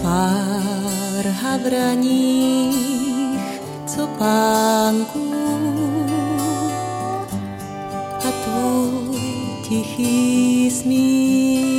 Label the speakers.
Speaker 1: Pár habraních, co pánku a tvůj tichý smích.